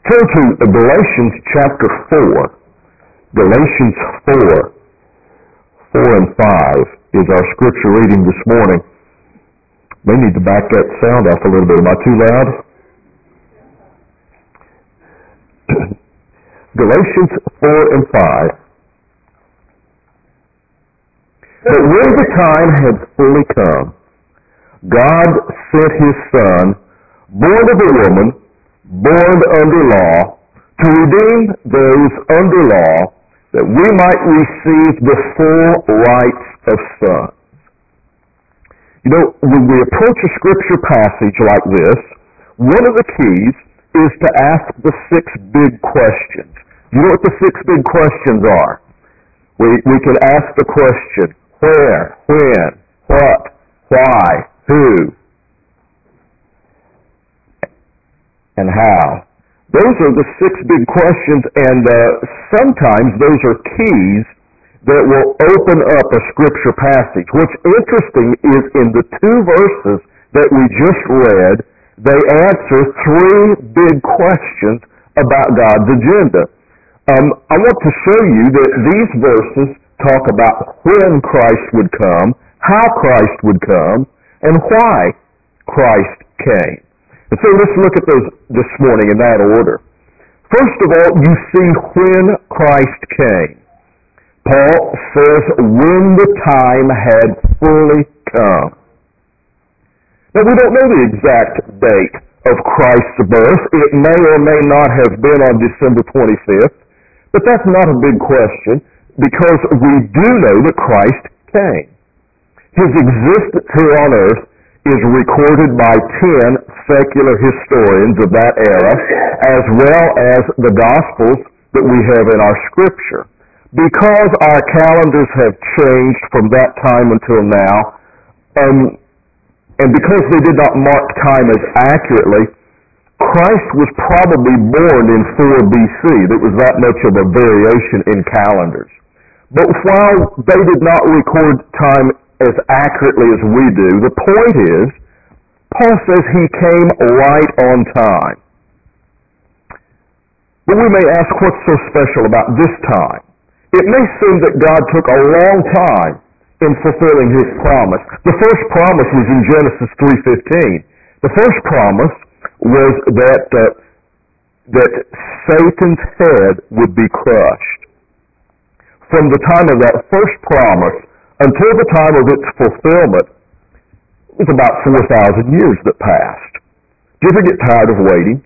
Turn to Galatians chapter 4. Galatians 4, 4 and 5 is our scripture reading this morning. May need to back that sound off a little bit. Am I too loud? Galatians 4 and 5. But when the time had fully come, God sent his Son, born of a woman, born under law, to redeem those under law, that we might receive the full rights of sons. You know, when we approach a scripture passage like this, one of the keys is to ask the 6 big questions. You know what the 6 big questions are? We can ask the question, where, when, what, why, who, and how. Those are the 6 big questions, and sometimes those are keys that will open up a scripture passage. What's interesting is in the 2 verses that we just read, they answer 3 big questions about God's agenda. I want to show you that these verses talk about when Christ would come, how Christ would come, and why Christ came. And so let's look at those this morning in that order. First of all, you see when Christ came. Paul says when the time had fully come. Now we don't know the exact date of Christ's birth. It may or may not have been on December 25th, but that's not a big question because we do know that Christ came. His existence here on earth is recorded by 10 secular historians of that era, as well as the Gospels that we have in our Scripture. Because our calendars have changed from that time until now, and because they did not mark time as accurately, Christ was probably born in 4 BC. There was that much of a variation in calendars. But while they did not record time as accurately as we do, the point is, Paul says he came right on time. But we may ask what's so special about this time. It may seem that God took a long time in fulfilling his promise. The first promise was in Genesis 3:15. The first promise was that Satan's head would be crushed. From the time of that first promise until the time of its fulfillment, it was about 4,000 years that passed. Do you ever get tired of waiting?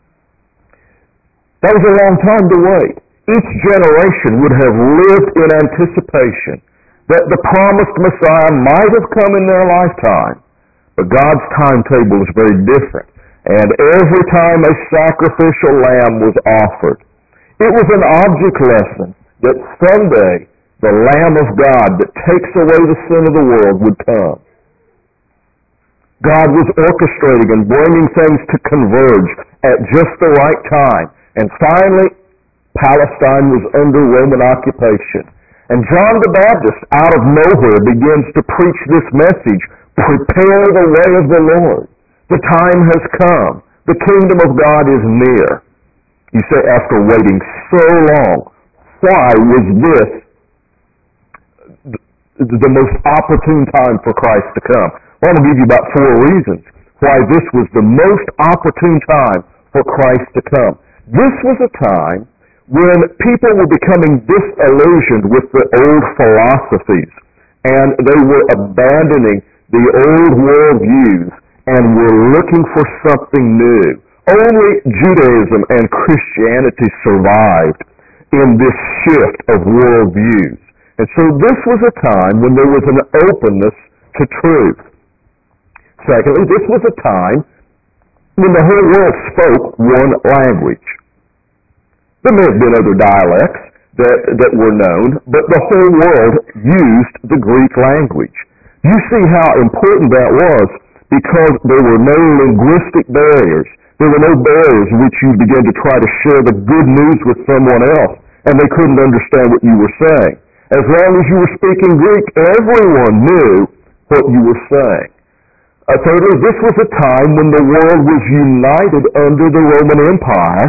That was a long time to wait. Each generation would have lived in anticipation that the promised Messiah might have come in their lifetime. But God's timetable is very different. And every time a sacrificial lamb was offered, it was an object lesson that someday the Lamb of God that takes away the sin of the world would come. God was orchestrating and bringing things to converge at just the right time. And finally, Palestine was under Roman occupation. And John the Baptist, out of nowhere, begins to preach this message, prepare the way of the Lord. The time has come. The kingdom of God is near. You say, after waiting so long, why was this the most opportune time for Christ to come? Well, I'm going to give you about 4 reasons why this was the most opportune time for Christ to come. This was a time when people were becoming disillusioned with the old philosophies, and they were abandoning the old worldviews and were looking for something new. Only Judaism and Christianity survived in this shift of worldviews. And so this was a time when there was an openness to truth. Secondly, this was a time when the whole world spoke one language. There may have been other dialects that were known, but the whole world used the Greek language. You see how important that was because there were no linguistic barriers. There were no barriers in which you began to try to share the good news with someone else, and they couldn't understand what you were saying. As long as you were speaking Greek, everyone knew what you were saying. Thirdly, this was a time when the world was united under the Roman Empire,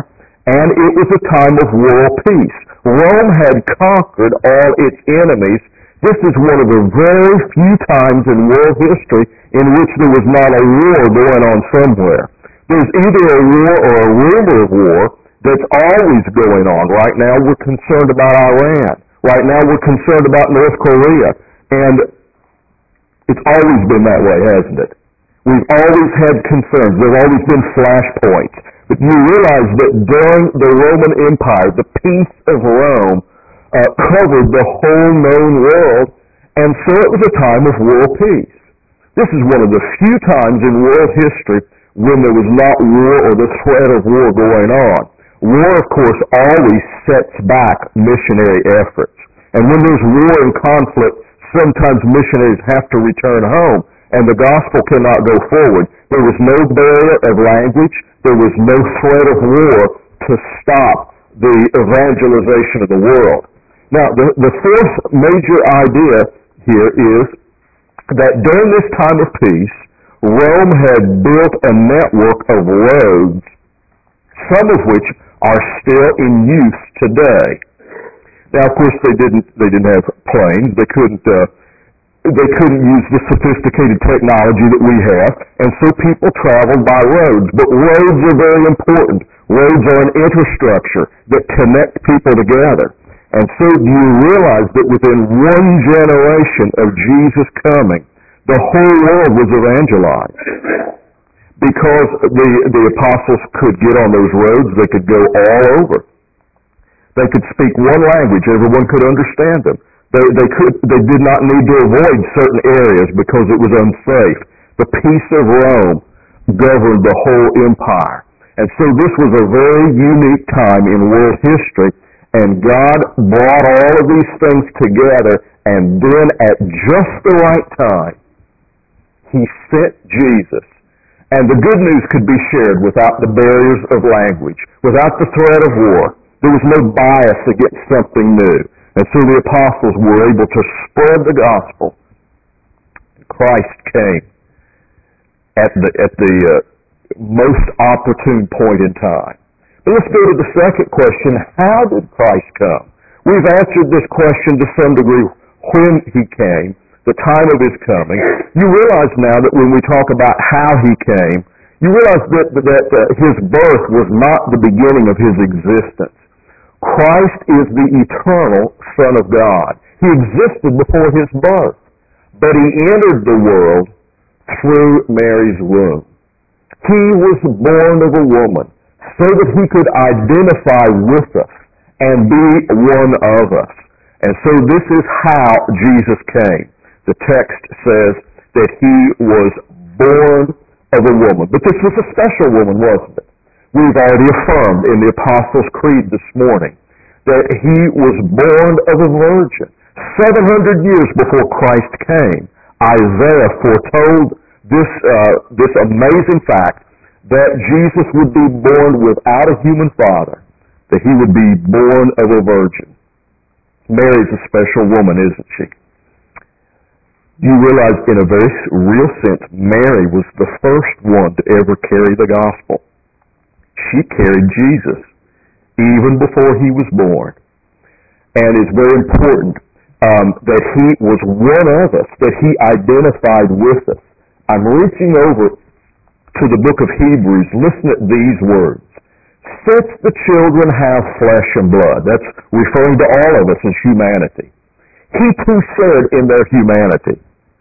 and it was a time of world peace. Rome had conquered all its enemies. This is one of the very few times in world history in which there was not a war going on somewhere. There's either a war or a rumor of war that's always going on. Right now we're concerned about Iran. Right now we're concerned about North Korea. And it's always been that way, hasn't it? We've always had concerns. There have always been flashpoints. But you realize that during the Roman Empire, the peace of Rome covered the whole known world, and so it was a time of world peace. This is one of the few times in world history when there was not war or the threat of war going on. War, of course, always sets back missionary efforts. And when there's war and conflict, sometimes missionaries have to return home, and the gospel cannot go forward. There was no barrier of language. There was no threat of war to stop the evangelization of the world. Now, the fourth major idea here is that during this time of peace, Rome had built a network of roads, some of which are still in use today. Now, of course, they didn't have planes. They couldn't use the sophisticated technology that we have, and so people traveled by roads. But roads are very important. Roads are an infrastructure that connect people together. And so do you realize that within one generation of Jesus coming, the whole world was evangelized? Because the apostles could get on those roads, they could go all over. They could speak one language, everyone could understand them. They did not need to avoid certain areas because it was unsafe. The peace of Rome governed the whole empire. And so this was a very unique time in world history, and God brought all of these things together, and then at just the right time, He sent Jesus. And the good news could be shared without the barriers of language, without the threat of war. There was no bias against something new. And so the apostles were able to spread the gospel. Christ came at the most opportune point in time. But let's go to the second question. How did Christ come? We've answered this question to some degree when He came, the time of His coming. You realize now that when we talk about how He came, you realize that His birth was not the beginning of His existence. Christ is the eternal Son of God. He existed before His birth, but He entered the world through Mary's womb. He was born of a woman so that He could identify with us and be one of us. And so this is how Jesus came. The text says that He was born of a woman. But this was a special woman, wasn't it? We've already affirmed in the Apostles' Creed this morning that He was born of a virgin. 700 years before Christ came, Isaiah foretold this amazing fact that Jesus would be born without a human father, that He would be born of a virgin. Mary's a special woman, isn't she? You realize in a very real sense, Mary was the first one to ever carry the gospel. She carried Jesus even before He was born. And it's very important that He was one of us, that He identified with us. I'm reaching over to the book of Hebrews. Listen at these words. Since the children have flesh and blood, that's referring to all of us as humanity, He too shared in their humanity.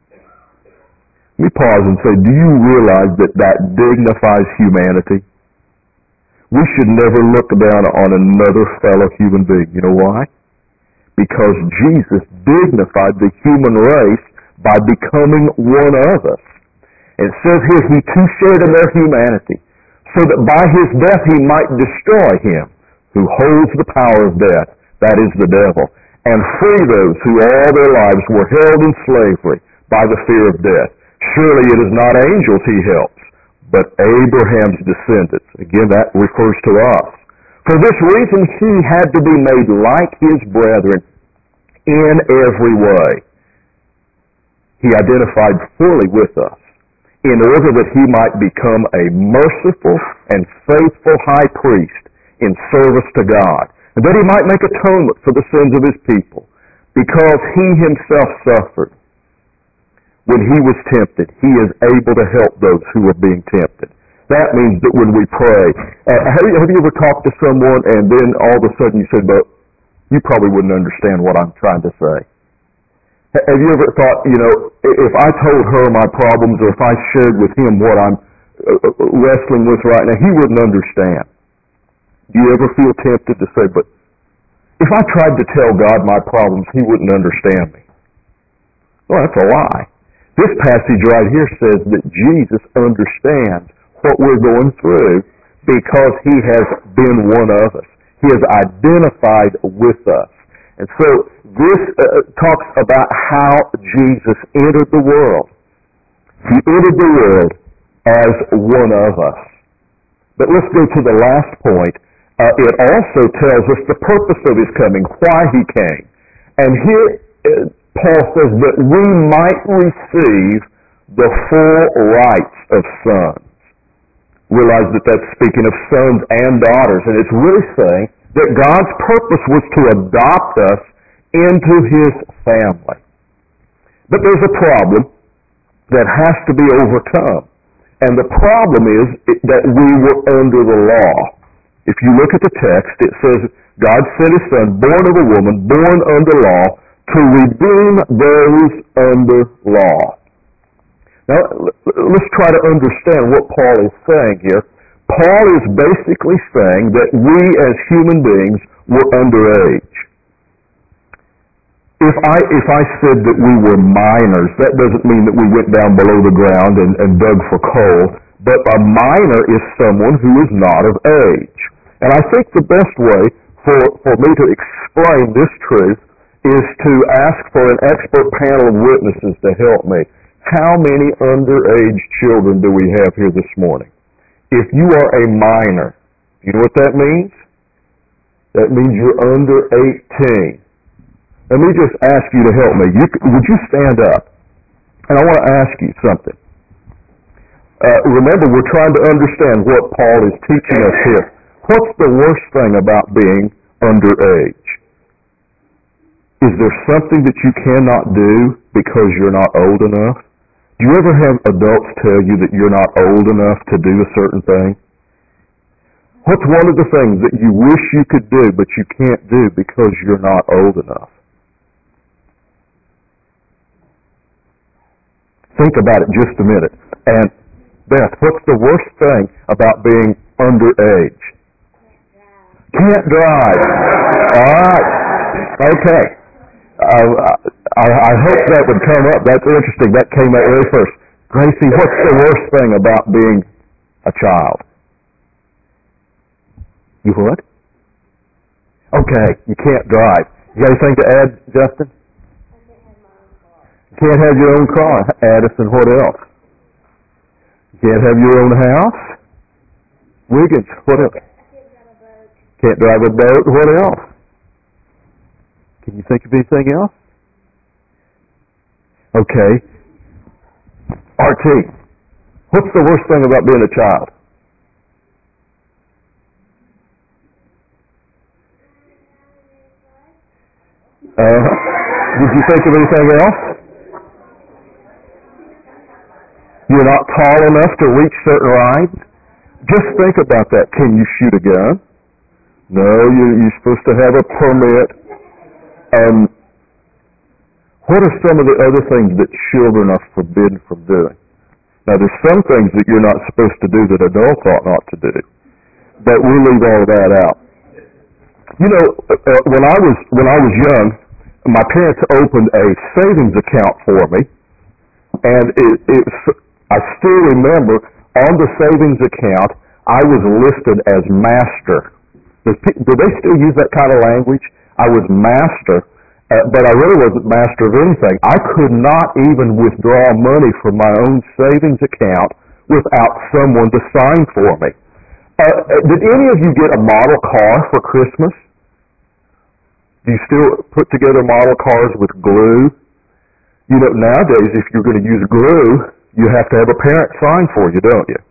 Let me pause and say, do you realize that dignifies humanity? We should never look down on another fellow human being. You know why? Because Jesus dignified the human race by becoming one of us. And it says here, He too shared in their humanity, so that by His death He might destroy him who holds the power of death, that is the devil, and free those who all their lives were held in slavery by the fear of death. Surely it is not angels He helps, but Abraham's descendants. Again, that refers to us. For this reason He had to be made like His brethren in every way. He identified fully with us in order that He might become a merciful and faithful high priest in service to God, and that he might make atonement for the sins of his people, because he himself suffered when he was tempted. He is able to help those who are being tempted. That means that when we pray, have you ever talked to someone and then all of a sudden you said, but you probably wouldn't understand what I'm trying to say? Have you ever thought, if I told her my problems or if I shared with him what I'm wrestling with right now, he wouldn't understand. Do you ever feel tempted to say, but if I tried to tell God my problems, he wouldn't understand me? Well, that's a lie. This passage right here says that Jesus understands what we're going through because he has been one of us. He has identified with us. And so this talks about how Jesus entered the world. He entered the world as one of us. But let's go to the last point. It also tells us the purpose of his coming, why he came. And here Paul says that we might receive the full rights of sons. Realize that that's speaking of sons and daughters, and it's really saying that God's purpose was to adopt us into his family. But there's a problem that has to be overcome. And the problem is that we were under the law. If you look at the text, it says, God sent his son, born of a woman, born under law, to redeem those under law. Now, let's try to understand what Paul is saying here. Paul is basically saying that we as human beings were underage. If I said that we were minors, that doesn't mean that we went down below the ground and dug for coal, but a minor is someone who is not of age. And I think the best way for me to explain this truth is to ask for an expert panel of witnesses to help me. How many underage children do we have here this morning? If you are a minor, you know what that means? That means you're under 18. Let me just ask you to help me. Would you stand up? And I want to ask you something. Remember, we're trying to understand what Paul is teaching us here. What's the worst thing about being underage? Is there something that you cannot do because you're not old enough? Do you ever have adults tell you that you're not old enough to do a certain thing? What's one of the things that you wish you could do but you can't do because you're not old enough? Think about it just a minute. And Beth, what's the worst thing about being underage? Can't drive. All right. Okay. I hope that would come up. That's interesting. That came up very first. Gracie, what's the worst thing about being a child? You what? Okay, you can't drive. You got anything to add, Justin? You can't have your own car. Addison, what else? You can't have your own house? Wiggins, what else? Can't drive a boat. What else? Can you think of anything else? Okay. RT, what's the worst thing about being a child? Did you think of anything else? You're not tall enough to reach certain rides? Just think about that. Can you shoot a gun? No, you're supposed to have a permit. What are some of the other things that children are forbidden from doing? Now, there's some things that you're not supposed to do that adults ought not to do, but we'll leave all of that out. You know, when I was young, my parents opened a savings account for me, and I still remember on the savings account I was listed as master. Do they still use that kind of language? I was master. But I really wasn't master of anything. I could not even withdraw money from my own savings account without someone to sign for me. Did any of you get a model car for Christmas? Do you still put together model cars with glue? You know, nowadays if you're going to use glue, you have to have a parent sign for you, don't you?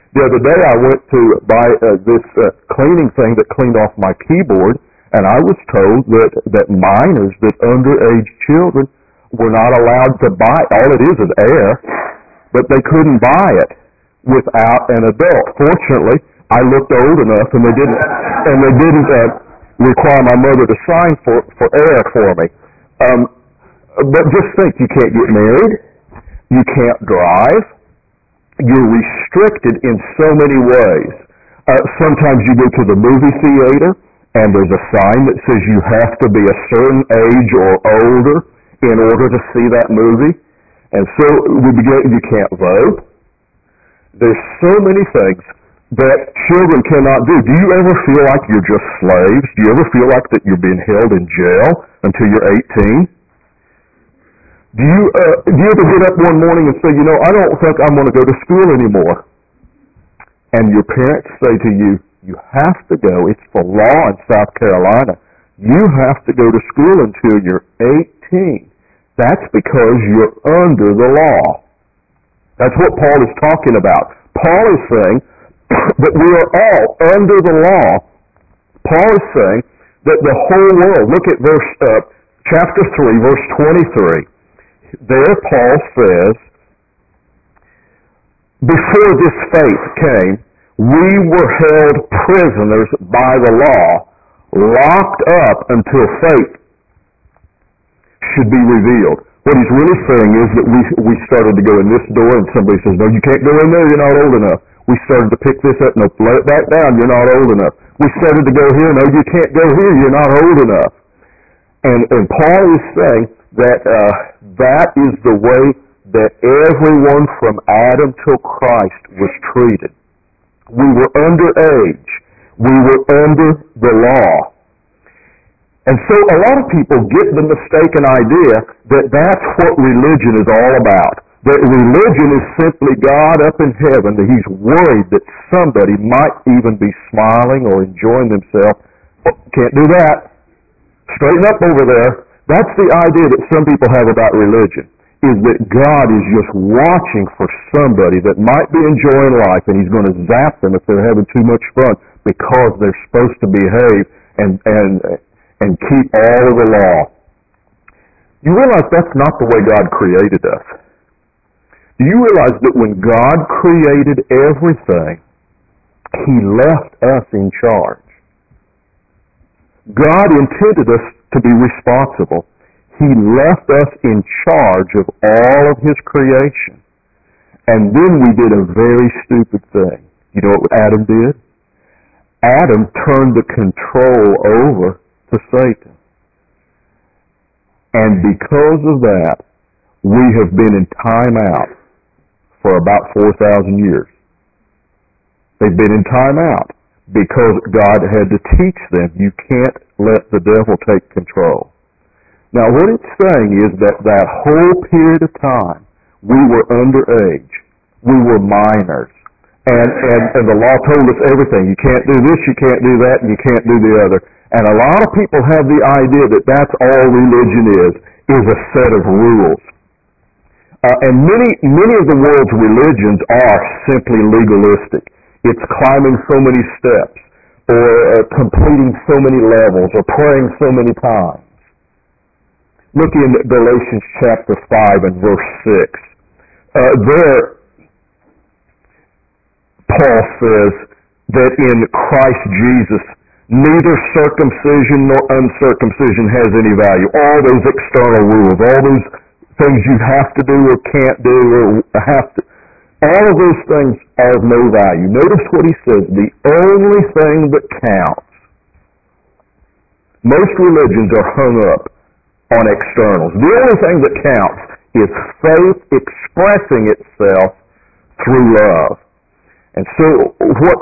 The other day I went to buy this cleaning thing that cleaned off my keyboard, and I was told that minors, that underage children, were not allowed to buy. All it is air, but they couldn't buy it without an adult. Fortunately, I looked old enough, and they didn't require my mother to sign for air for me. But just think, you can't get married, you can't drive, you're restricted in so many ways. Sometimes you go to the movie theater, and there's a sign that says you have to be a certain age or older in order to see that movie. And so you can't vote. There's so many things that children cannot do. Do you ever feel like you're just slaves? Do you ever feel like that you're being held in jail until you're 18? Do you ever get up one morning and say, I don't think I'm going to go to school anymore? And your parents say to you, you have to go. It's for law in South Carolina. You have to go to school until you're 18. That's because you're under the law. That's what Paul is talking about. Paul is saying that we are all under the law. Paul is saying that the whole world, look at chapter 3, verse 23. There Paul says, before this faith came, we were held prisoners by the law, locked up until faith should be revealed. What he's really saying is that we started to go in this door, and somebody says, no, you can't go in there, you're not old enough. We started to pick this up, no, let it back down, you're not old enough. We started to go here, no, you can't go here, you're not old enough. And Paul is saying that that is the way that everyone from Adam till Christ was treated. We were underage. We were under the law. And so a lot of people get the mistaken idea that that's what religion is all about. That religion is simply God up in heaven, that he's worried that somebody might even be smiling or enjoying themselves. Oh, can't do that. Straighten up over there. That's the idea that some people have about religion, is that God is just watching for somebody that might be enjoying life, and he's going to zap them if they're having too much fun because they're supposed to behave and keep all of the law. You realize that's not the way God created us. Do you realize that when God created everything, he left us in charge? God intended us to be responsible. He left us in charge of all of his creation. And then we did a very stupid thing. You know what Adam did? Adam turned the control over to Satan. And because of that, we have been in timeout for about 4,000 years. They've been in timeout because God had to teach them, you can't let the devil take control. Now what it's saying is that whole period of time, we were underage. We were minors. And the law told us everything. You can't do this, you can't do that, and you can't do the other. And a lot of people have the idea that that's all religion is a set of rules. And many of the world's religions are simply legalistic. It's climbing so many steps, or completing so many levels, or praying so many times. Look in Galatians chapter 5 and verse 6. There, Paul says that in Christ Jesus, neither circumcision nor uncircumcision has any value. All those external rules, all those things you have to do or can't do or have to, all of those things are of no value. Notice what he says, the only thing that counts. Most religions are hung up on externals. The only thing that counts is faith expressing itself through love. And so what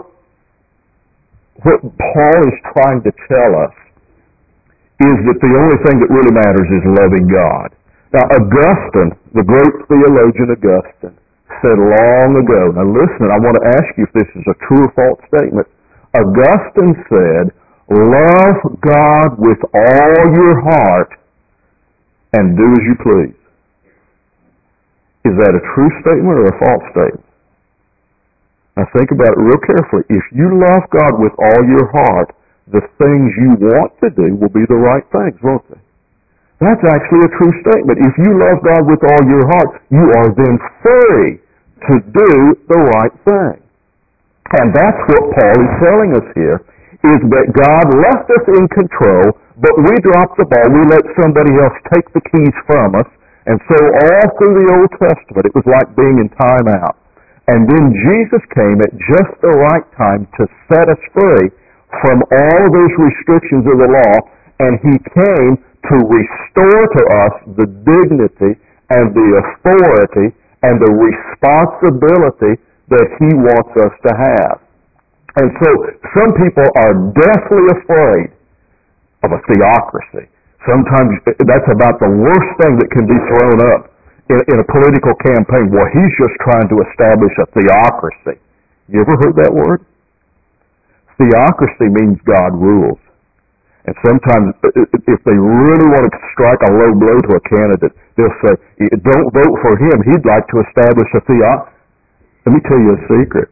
Paul is trying to tell us is that the only thing that really matters is loving God. Now Augustine, the great theologian Augustine, said long ago, now listen, I want to ask you if this is a true or false statement. Augustine said, love God with all your heart and do as you please. Is that a true statement or a false statement? Now think about it real carefully. If you love God with all your heart, the things you want to do will be the right things, won't they? That's actually a true statement. If you love God with all your heart, you are then free to do the right thing. And that's what Paul is telling us here, is that God left us in control, but we dropped the ball. We let somebody else take the keys from us. And so all through the Old Testament, it was like being in timeout. And then Jesus came at just the right time to set us free from all those restrictions of the law, and He came to restore to us the dignity and the authority and the responsibility that He wants us to have. And so some people are deathly afraid of a theocracy. Sometimes that's about the worst thing that can be thrown up in a political campaign. Well, he's just trying to establish a theocracy. You ever heard that word? Theocracy means God rules. And sometimes, if they really want to strike a low blow to a candidate, they'll say, don't vote for him. He'd like to establish a theocracy. Let me tell you a secret.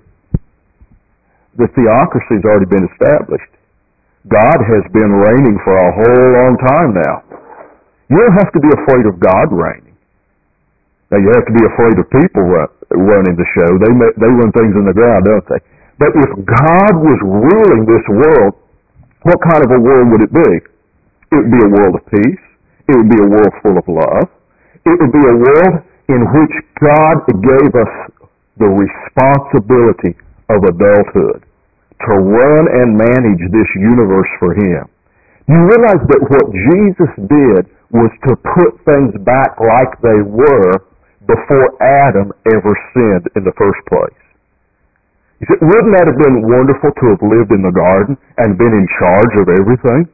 The theocracy's already been established. God has been reigning for a whole long time now. You don't have to be afraid of God reigning. Now, you have to be afraid of people running the show. They run things in the ground, don't they? But if God was ruling this world, what kind of a world would it be? It would be a world of peace. It would be a world full of love. It would be a world in which God gave us the responsibility of adulthood to run and manage this universe for Him. You realize that what Jesus did was to put things back like they were before Adam ever sinned in the first place. You said, wouldn't that have been wonderful to have lived in the garden and been in charge of everything?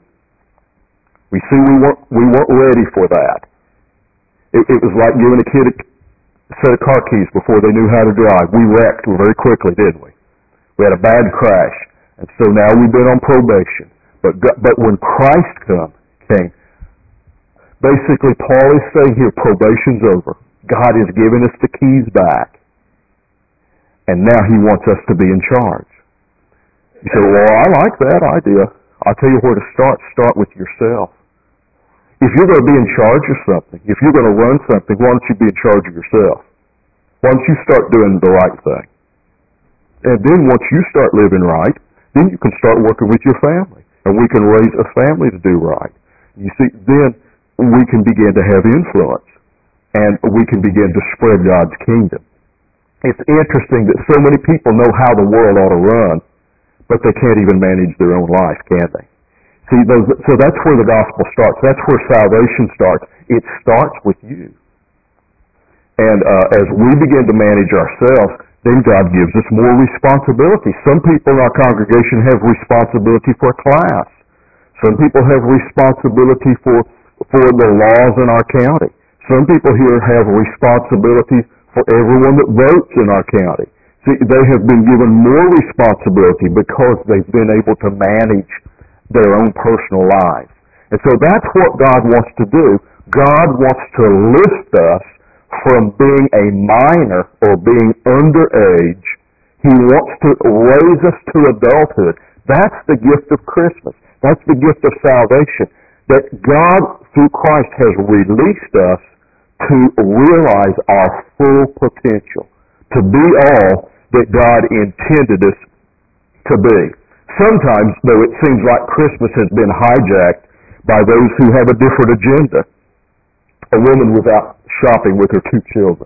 We see we weren't ready for that. It was like giving a kid a set of car keys before they knew how to drive. We wrecked very quickly, didn't we? We had a bad crash, and so now we've been on probation. But when Christ came, basically Paul is saying here, probation's over. God has given us the keys back, and now He wants us to be in charge. You say, well, I like that idea. I'll tell you where to start. Start with yourself. If you're going to be in charge of something, if you're going to run something, why don't you be in charge of yourself? Why don't you start doing the right thing? And then once you start living right, then you can start working with your family. And we can raise a family to do right. You see, then we can begin to have influence. And we can begin to spread God's kingdom. It's interesting that so many people know how the world ought to run, but they can't even manage their own life, can they? See, so that's where the gospel starts. That's where salvation starts. It starts with you. And as we begin to manage ourselves, then God gives us more responsibility. Some people in our congregation have responsibility for a class. Some people have responsibility for the laws in our county. Some people here have responsibility for everyone that votes in our county. See, they have been given more responsibility because they've been able to manage their own personal lives. And so that's what God wants to do. God wants to lift us from being a minor or being underage. He wants to raise us to adulthood. That's the gift of Christmas. That's the gift of salvation. That God, through Christ, has released us to realize our full potential, to be all that God intended us to be. Sometimes, though, it seems like Christmas has been hijacked by those who have a different agenda. A woman was out shopping with her 2 children.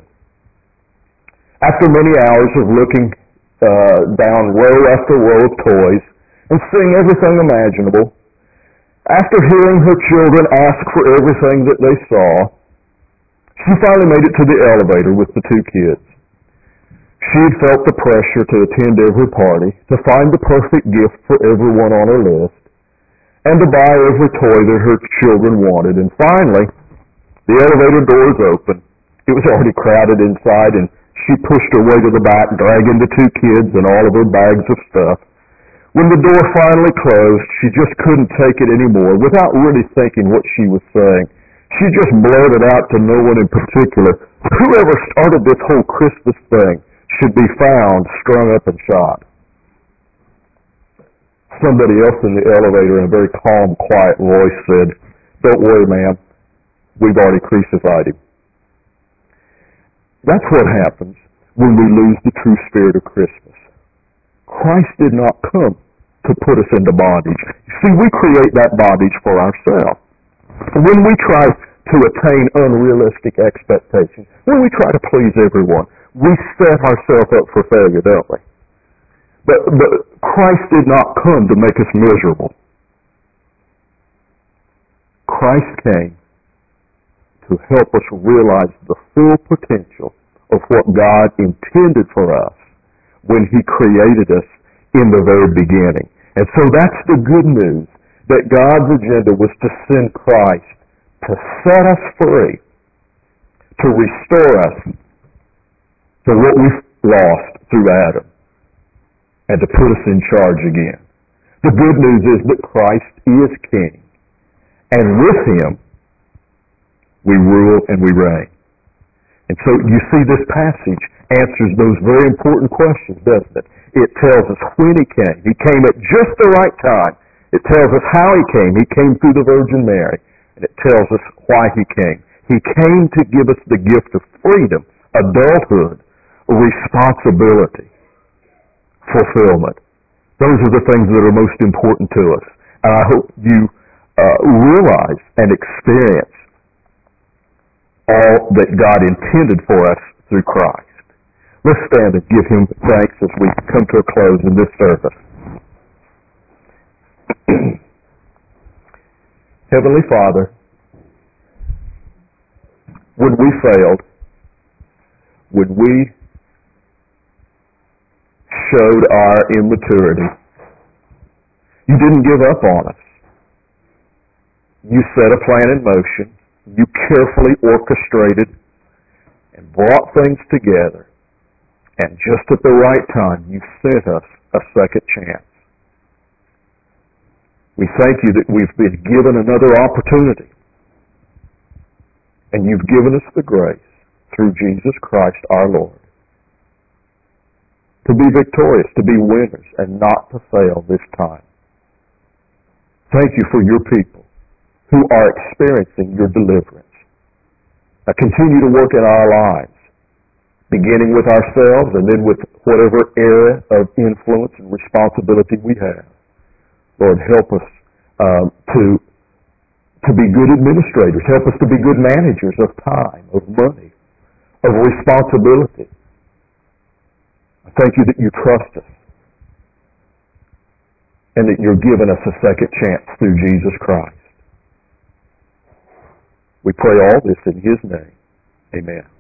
After many hours of looking down row after row of toys and seeing everything imaginable, after hearing her children ask for everything that they saw, she finally made it to the elevator with the 2 kids. She had felt the pressure to attend every party, to find the perfect gift for everyone on her list, and to buy every toy that her children wanted. And finally, the elevator doors opened. It was already crowded inside, and she pushed her way to the back, dragging the 2 kids and all of her bags of stuff. When the door finally closed, she just couldn't take it anymore. Without really thinking what she was saying, she just blurted out to no one in particular, "Whoever started this whole Christmas thing should be found strung up and shot. Somebody else in the elevator in a very calm, quiet voice said, "Don't worry, ma'am. We've already crucified him." That's what happens when we lose the true spirit of Christmas. Christ did not come to put us into bondage. See, we create that bondage for ourselves. When we try to attain unrealistic expectations, when we try to please everyone, we set ourselves up for failure, don't we? But Christ did not come to make us miserable. Christ came to help us realize the full potential of what God intended for us when He created us in the very beginning. And so that's the good news, that God's agenda was to send Christ to set us free, to restore us to what we've lost through Adam, and to put us in charge again. The good news is that Christ is King, and with Him we rule and we reign. And so you see, this passage answers those very important questions, doesn't it? It tells us when He came. He came at just the right time. It tells us how He came. He came through the Virgin Mary. And it tells us why He came. He came to give us the gift of freedom, adulthood, responsibility, fulfillment. Those are the things that are most important to us. And I hope you realize and experience all that God intended for us through Christ. Let's stand and give Him thanks as we come to a close in this service. Heavenly Father, when we failed, when we showed our immaturity, You didn't give up on us. You set a plan in motion. You carefully orchestrated and brought things together. And just at the right time, You sent us a second chance. We thank You that we've been given another opportunity. And You've given us the grace through Jesus Christ our Lord to be victorious, to be winners, and not to fail this time. Thank You for Your people who are experiencing Your deliverance. Now continue to work in our lives, beginning with ourselves and then with whatever area of influence and responsibility we have. Lord, help us to be good administrators. Help us to be good managers of time, of money, of responsibility. I thank You that You trust us and that You're giving us a second chance through Jesus Christ. We pray all this in His name. Amen.